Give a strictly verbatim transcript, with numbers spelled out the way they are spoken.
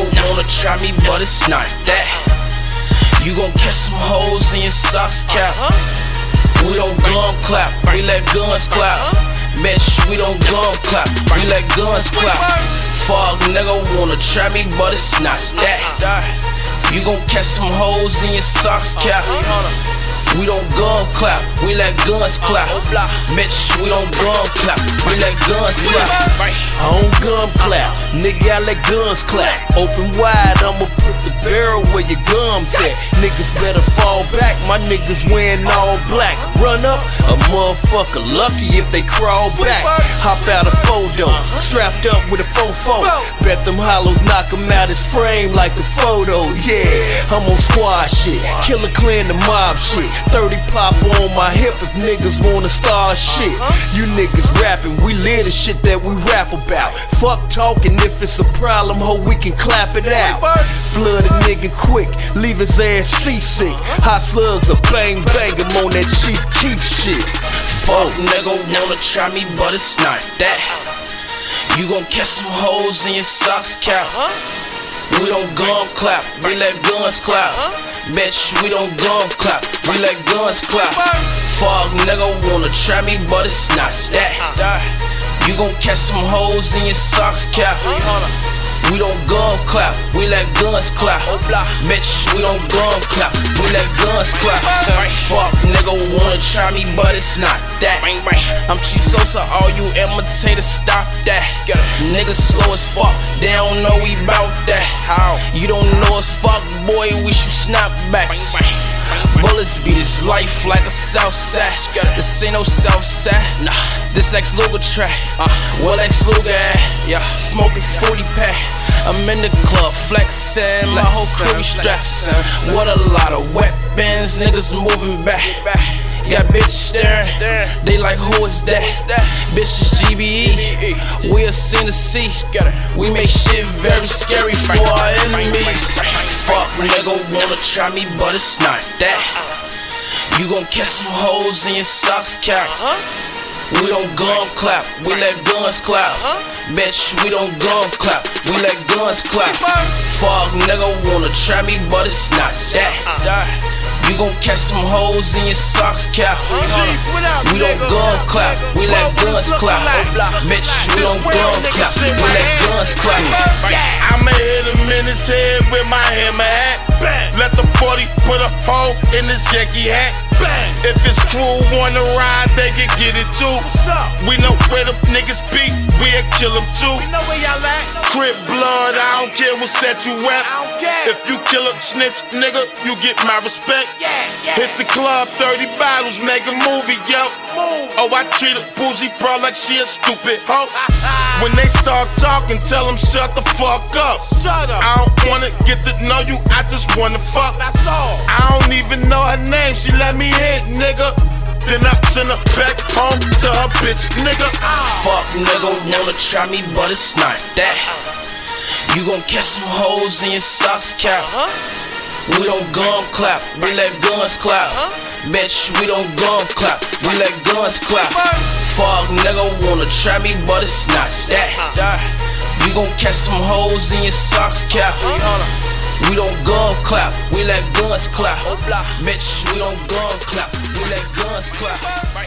wanna try me, but it's not that. You gon' catch some hoes in your socks cap. We don't gun clap, we let guns clap. Bitch, we don't gun clap, we let guns clap. Fuck nigga wanna try me, but it's not that. You gon' catch some hoes in your socks cap. We don't gun clap, we let guns clap. Bitch, we don't gun clap, we let guns clap. I don't gun clap, nigga, I let guns clap. Open wide, I'ma put the barrel where your gums at. Niggas better fall back, my niggas wearing all black. Run up, a motherfucker lucky if they crawl back. Hop out a photo, strapped up with a fofo. Bet them hollows knock him out his frame like a photo. Yeah, I'm on squad shit, Killer Clan the mob shit. thirty pop on my hip if niggas wanna start shit. You niggas rapping, we live the shit that we rap about. Fuck talking, if it's a problem, ho, we can clap it out. Flood a nigga quick, leave his ass seasick. Hot slugs a bang bang, I'm on that Chief Keef shit. Fuck nigga wanna try me, but it's not that. You gon' catch some hoes in your socks cap. We don't gun clap, we let guns clap. Bitch, we don't gun clap, we let guns clap. Fuck nigga wanna try me, but it's not that. You gon' catch some hoes in your socks cap. We don't gun clap, we let guns clap. Bitch, we don't gun clap, we let guns clap. Fuck nigga wanna try me, but it's not that. I'm Chief Sosa, all you imitators stop that. Niggas slow as fuck, they don't know we bout that. You don't know us, fuck boy, we shoot snapbacks. Bullets beat his life like a south side. This ain't no south side, nah. This Lex Luger track, uh, well Lex Luger, yeah. Smoking forty pack, I'm in the club flexing, my whole crew straps. What a lot of weapons, niggas moving back. Got bitches staring, they like who is that? Bitches G B E, we a scene to see. We make shit very scary for our enemies. Fuck nigga wanna try me, but it's not that. You gon' catch some hoes in your socks cap. We don't gun clap, we let guns clap. Bitch, we don't gun clap, we let guns clap. Fuck nigga wanna try me, but it's not that. You gon' catch some hoes in your socks cap. We don't gun clap, we let guns clap. Bitch, we don't gun clap, we let guns clap. I'ma hit him in his head with my hammer hat. Let the forty put a hole in his Yankee hat. If his crew wanna ride, they can get it too. We know where the niggas be, we'll kill them too. Crip blood, I don't care what set you at. If you kill a snitch, nigga, you get my respect. Hit the club, thirty bottles, make a movie, yo. Oh, I treat a bougie bro like she a stupid hoe. When they start talking, tell them shut the fuck up. I don't wanna get to know you, I just wanna fuck. I don't even know her name, she let me hit, nigga. Then I send her back home to her bitch, nigga. Fuck nigga wanna try me, but it's not that. You gon' catch some hoes in your socks cap. We don't gun clap, we let guns clap. Bitch, we don't gun clap, we let guns clap. Fuck nigga wanna try me, but it's not that. You gon' catch some hoes in your socks cap. We don't gun clap, we let guns clap. Bitch, we don't gun clap, we let guns clap.